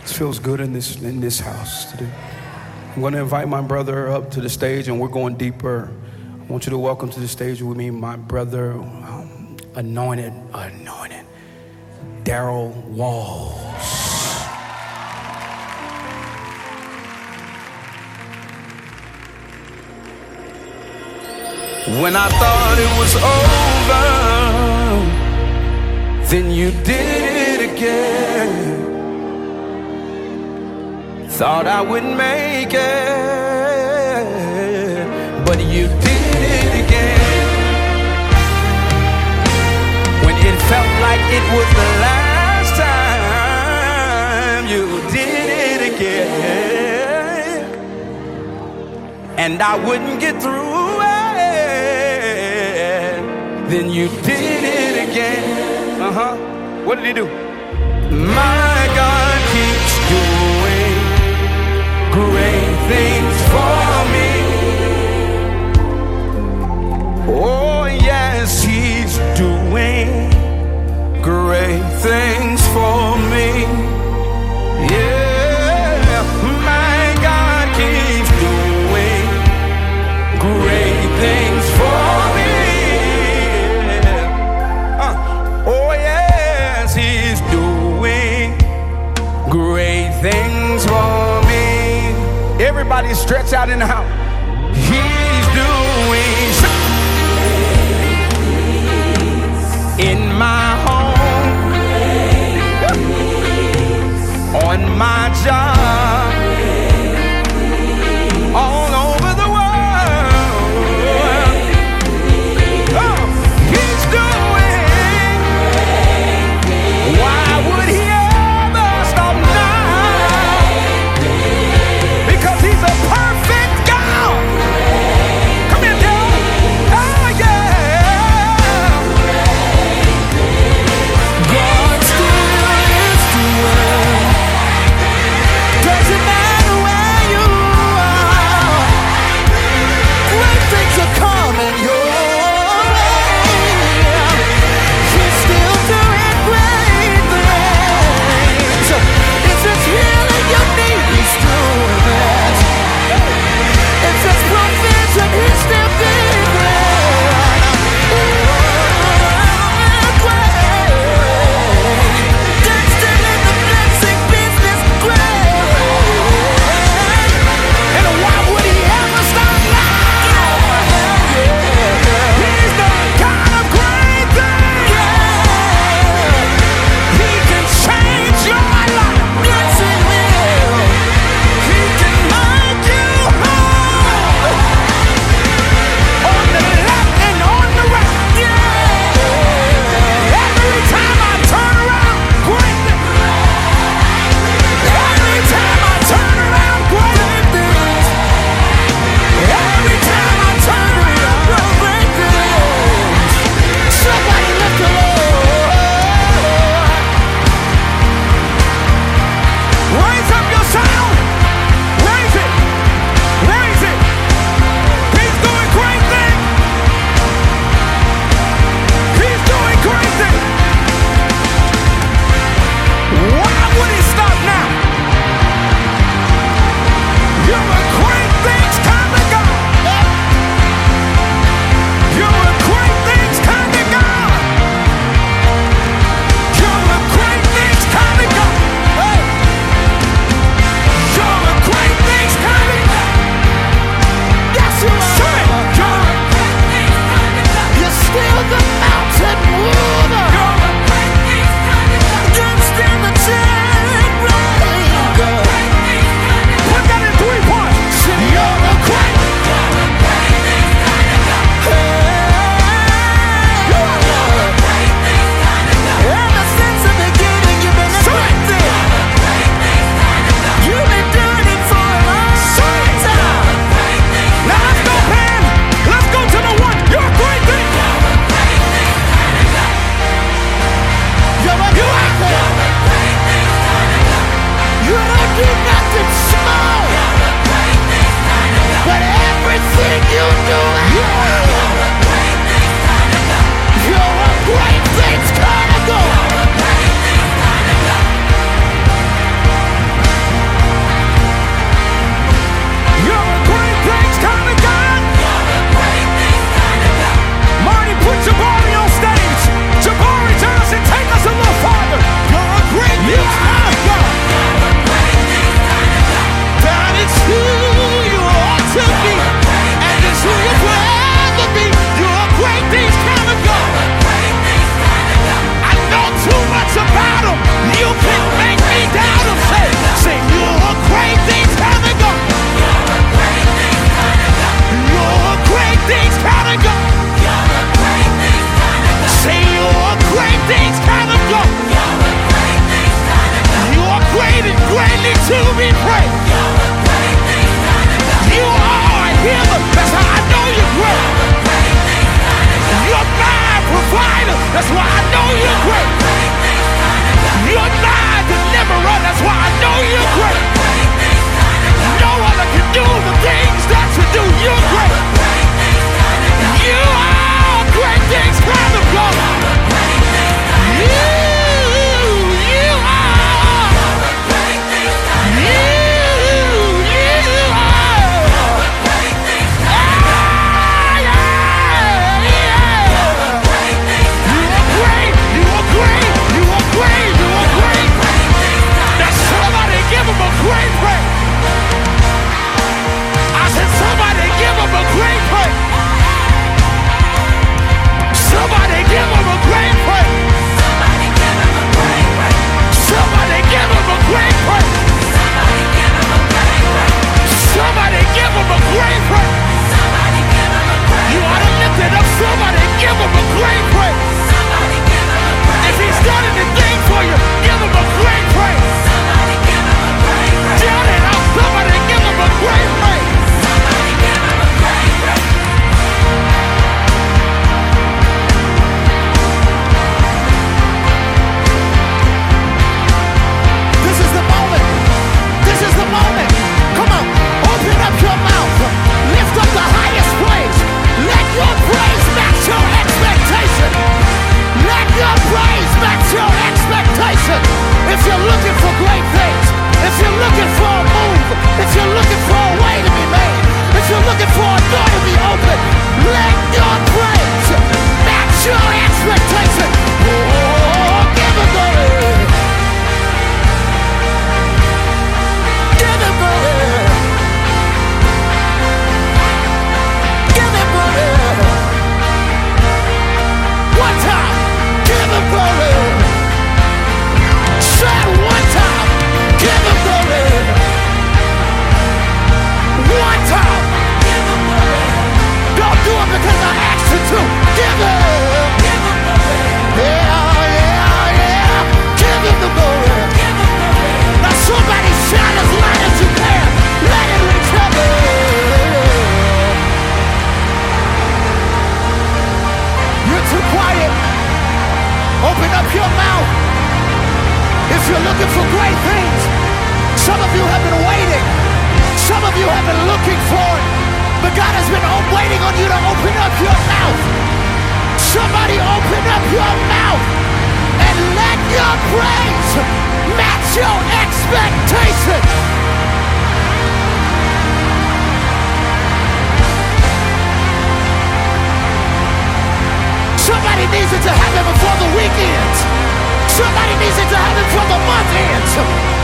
Feels good in this house today. I'm going to invite my brother up to the stage, and we're going deeper. I want you to welcome to the stage with me my brother, anointed, Daryl Walls. When I thought it was over, then you did it again. Thought I wouldn't make it, but you did it again. When it felt like it was the last time, you did it again. And I wouldn't get through it, then you did it again. What did he do? My God keeps doing great things for me. Oh yes, he's doing great things for me. Yeah, my God keeps doing great things for me. Oh yes, he's doing great things for me. Everybody stretch out in the house. He's doing in my home, on my job, all over the world. Oh, he's doing. Why would he ever stop now? Because he's a perfect God. Come here, girl. Oh, yeah. God still is doing. Doesn't matter where you are. Great things are coming your way. He's still doing great things. If it's healing you need, he's doing it. If it's provision, he's still doing it. God's still in the blessing business, great. And why would he ever stop now? He's the God of great things. He can change your life. Yes, he will. He can make you whole. On the left and on the right. Yeah. Every time I turn around, great things. Every time I turn around, great things. Every time I turn around, great things. Somebody lift the Lord. Raise up your sound. Raise it. Raise it. He's doing great things. He's doing great things. Why would he stop now? You're a great things kind of God. You're a great things kind of God. You're a great things kind of God. Hey. You're a great things kind of God. Yes, you are. You're a great things kind of God. You're still the mountain mover. You're a great things kind of God. You're still the chain breaker. Put that in 3 parts. You're a great things kind of God. You're a great things kind of God. Ever since the beginning, you've been a great thing. You've been doing it for a long time. Now let's go, Pam. Let's go to the one. You're a great thing. You're a great thing. You don't do nothing small. But everything you do, you're a great things kind of God. worthy to be praised. You are a healer. That's how I know you're great. You're my provider. That's why I know you're great. You're my deliverer. That's why I know you're great. No other can do the things that you do. You're great. You are great things kind of God. You are. Give him a great praise. I said somebody give him a great praise. Somebody give him a great praise. Somebody give him a great praise. Somebody give him a great praise. You ought to lift it up. Somebody give him a great praise. If he's done anything for you, give him a great praise. Shout it out. Somebody give him a great praise. This is the moment. This is the moment. Come on. Open up your mouth. Lift up the highest praise. Let your praise match your expectation. Let your praise match your expectation. If you're looking for great things, if you're looking for a move, if you're looking for a way to be made, if you're looking for a door to be open, let your praise match your expectation. Oh, give him glory. Give him glory. Give him glory. One time, give him glory. Say it one time. Give him glory. One time. Give him glory. Don't do it because I asked you to. Give him. Give him glory. Yeah, yeah, yeah. Give him the glory. Give him glory. Now somebody shout as loud as you can. Let it reach heaven. You're too quiet. Open up your mouth. If you're looking for great things, some of you have been waiting. Some of you have been looking for it. But God has been waiting on you to open up your mouth. Somebody open up your mouth and let your praise match your expectation. Somebody needs it to happen before the weekend. Somebody needs it to happen before the month ends.